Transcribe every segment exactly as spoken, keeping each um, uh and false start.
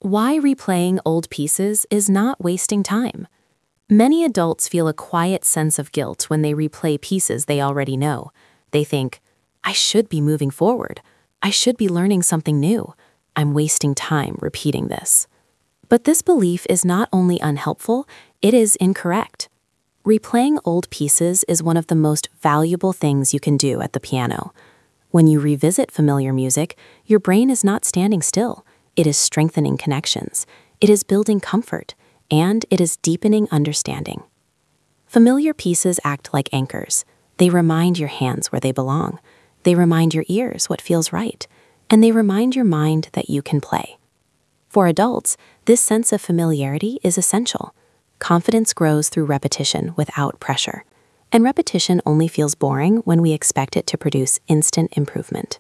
Why replaying old pieces is not wasting time. Many adults feel a quiet sense of guilt when they replay pieces they already know. They think, I should be moving forward. I should be learning something new. I'm wasting time repeating this. But this belief is not only unhelpful, it is incorrect. Replaying old pieces is one of the most valuable things you can do at the piano. When you revisit familiar music, your brain is not standing still. It is strengthening connections, it is building comfort, and it is deepening understanding. Familiar pieces act like anchors. They remind your hands where they belong. They remind your ears what feels right. And they remind your mind that you can play. For adults, this sense of familiarity is essential. Confidence grows through repetition without pressure. And repetition only feels boring when we expect it to produce instant improvement.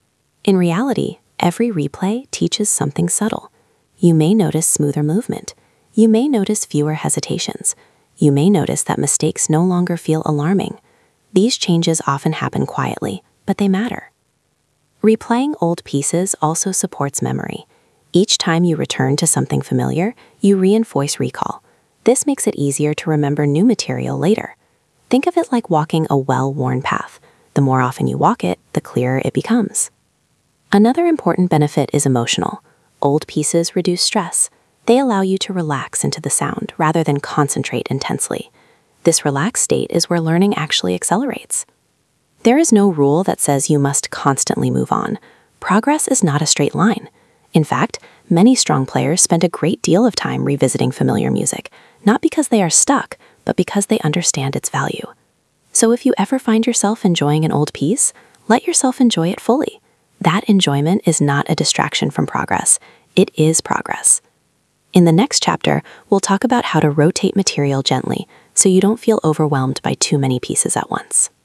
In reality, every replay teaches something subtle. You may notice smoother movement. You may notice fewer hesitations. You may notice that mistakes no longer feel alarming. These changes often happen quietly, but they matter. Replaying old pieces also supports memory. Each time you return to something familiar, you reinforce recall. This makes it easier to remember new material later. Think of it like walking a well-worn path. The more often you walk it, the clearer it becomes. Another important benefit is emotional. Old pieces reduce stress. They allow you to relax into the sound rather than concentrate intensely. This relaxed state is where learning actually accelerates. There is no rule that says you must constantly move on. Progress is not a straight line. In fact, many strong players spend a great deal of time revisiting familiar music, not because they are stuck, but because they understand its value. So if you ever find yourself enjoying an old piece, let yourself enjoy it fully. That enjoyment is not a distraction from progress. It is progress. In the next chapter, we'll talk about how to rotate material gently so you don't feel overwhelmed by too many pieces at once.